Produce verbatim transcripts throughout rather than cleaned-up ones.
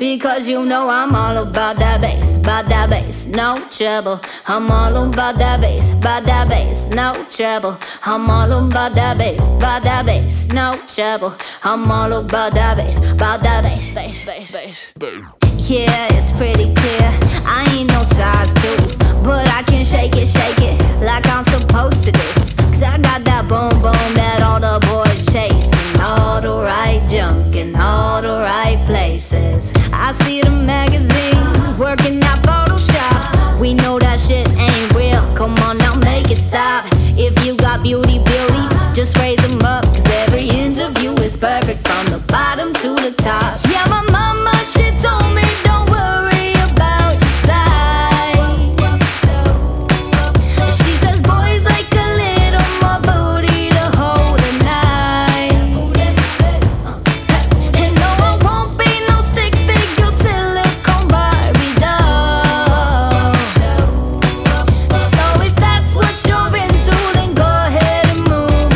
Because you know I'm all about that bass, about that bass, no trouble. I'm all about that bass, about that bass, no trouble. I'm all about that bass, about that bass, no trouble. I'm all about that bass, about that bass, bass, bass, bass. Yeah, it's pretty clear, I ain't no size two, but I can shake it, shake it like I'm supposed to do. Cause I got that boom boom that all the boys chasing, all the right junk in all the right places. I see the magazines working out Photoshop. We know that shit ain't real, come on now make it stop. If you got beauty, beauty, just raise them up. Cause every inch of you is perfect from the bottom to the top. Yeah, my mama, she told me don't worry about your size. She says boys like a little more booty to hold a knife. And no, I won't be no stick figure silicone Barbie doll. So if that's what you're into, then go ahead and move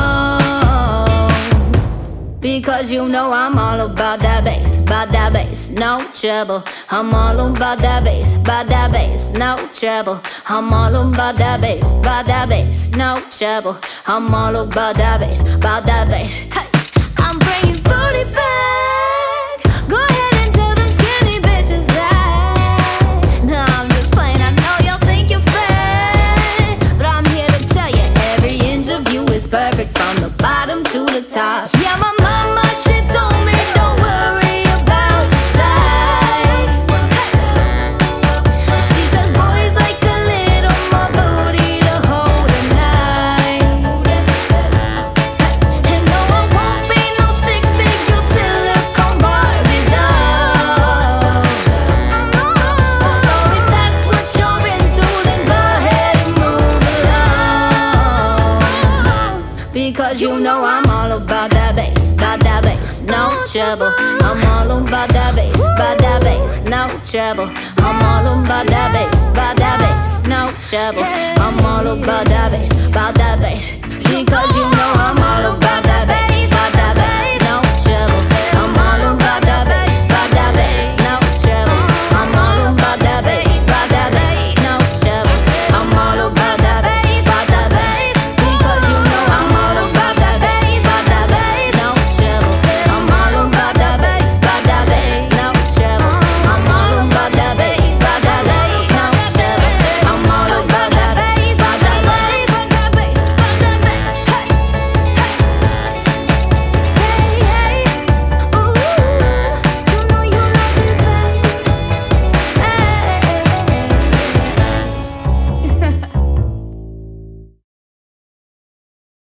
along. Because you know I'm all about that bass, about that bass, no trouble. I'm all about that bass, about that bass, no trouble. I'm all about that bass, about that bass, no trouble. I'm all about that bass, about that bass. Hey, I'm bringing booty back. Go ahead and tell them skinny bitches that. No, I'm just playing, I know y'all think you're fat, but I'm here to tell you every inch of you is perfect from the bottom to the top. Yeah, my mama, she told me don't worry about your size. She says boys like a little more booty to hold a knife. And no, I won't be no stick figure silicone Barbie doll. So if that's what you're into, then go ahead and move along. Because you know I'm all about that bass, about that bass, no trouble. I'm all about that bass, about that bass, no trouble. I'm all about that bass, about that bass, no trouble. I'm all about that bass, about that bass. Because you know I'm all about